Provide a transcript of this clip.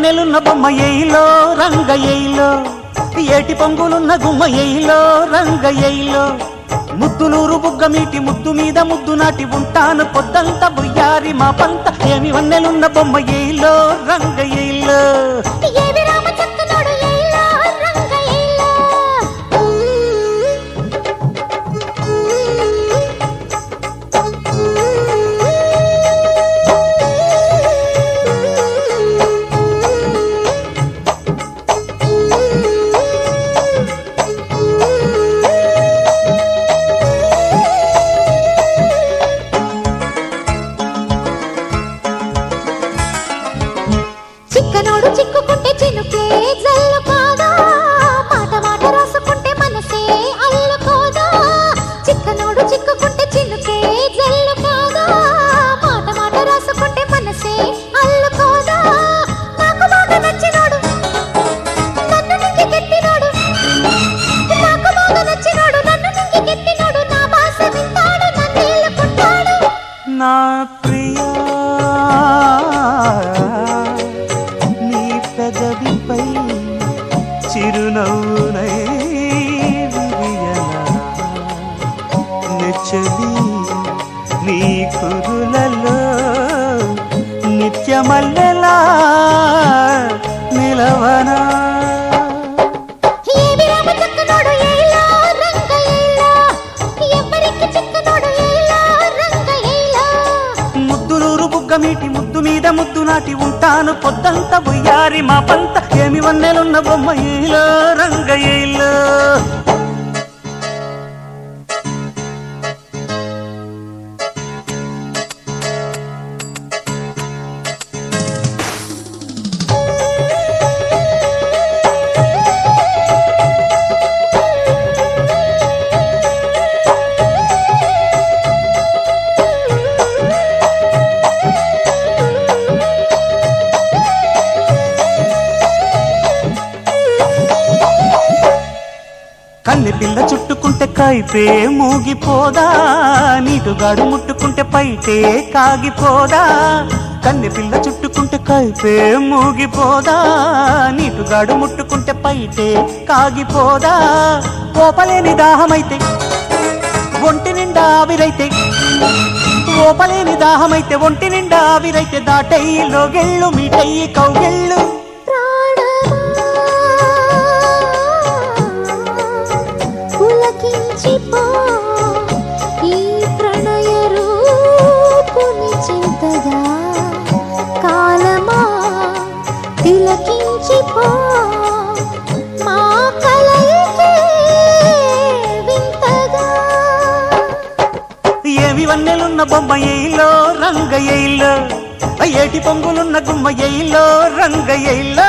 వన్నెలున్న బొమ్మ ఎయిలో రంగ ఎయిలో, ఏటి పొంగులున్న గుమ్మ ఎయిలో రంగ ఎయిలో, ముద్దులూరు బుగ్గ మీటి ముద్దు మీద ముద్దు నాటి ఉంటాను పొద్దంత బుయ్యారి మా పంత. ఏమి వన్నెలున్న బొమ్మ ఎయిలో రంగ ఎయిలో. చిక్కనోడు చిక్కుకుంటే చినుకే జల్లుకోదా, మాట మాట రాసుకుంటే మనసే అల్లుకోదా. చిక్కనోడు చిక్కుకుంటే చినుకే జల్లుకోదా, మాట మాట రాసుకుంటే మనసే అల్లుకోదా. నాకు బాగా నచ్చినోడు నన్ను నింగి కెట్టినోడు, నాకు బాగా నచ్చినోడు నన్ను నింగి కెట్టినోడు, నా భాష వింటాడు నన్నేలుకుంటాడు. నా ప్రియా పెదవిపై చిరునవ్వునై విరియనా, నెచ్చలి నీ కురులలో నిత్యమల్లెలా నిలవనా. ముద్దులూరు బుగ్గ మీటి ముద్దు మీద ముద్దు నాటి ఉంటాను పొద్దంత బుయ్యారి మా పంత. ఏమి వన్నెలున్న బొమ్మ ఎయిలో రంగ ఎయిలో. కన్నె పిల్ల చుట్టుకుంటే కైపే మూగిపోదా, నీటుగాడు ముట్టుకుంటే పైటే కాగిపోదా. కన్నె పిల్ల చుట్టుకుంటే కైపే మూగిపోదా, నీటుగాడు ముట్టుకుంటే పైటే కాగిపోదా. ఓపలేని దాహమైతే ఒంటి నిండా ఆవిరైతే, ఓపలేని దాహమైతే ఒంటి నిండా ఆవిరైతే, దాటయ్యి లోగెళ్ళు మీటయ్యి కౌగెళ్ళు. ఈ ప్రణయ రూపుని చింతగా కాలమా తిలకించిపో, మా కలయికే వింతగా. ఏమి వన్నెలున్న బొమ్మ ఎయిలో రంగ ఎయిలో, ఏటి పొంగులున్న గుమ్మ ఎయిలో రంగ ఎయిలో.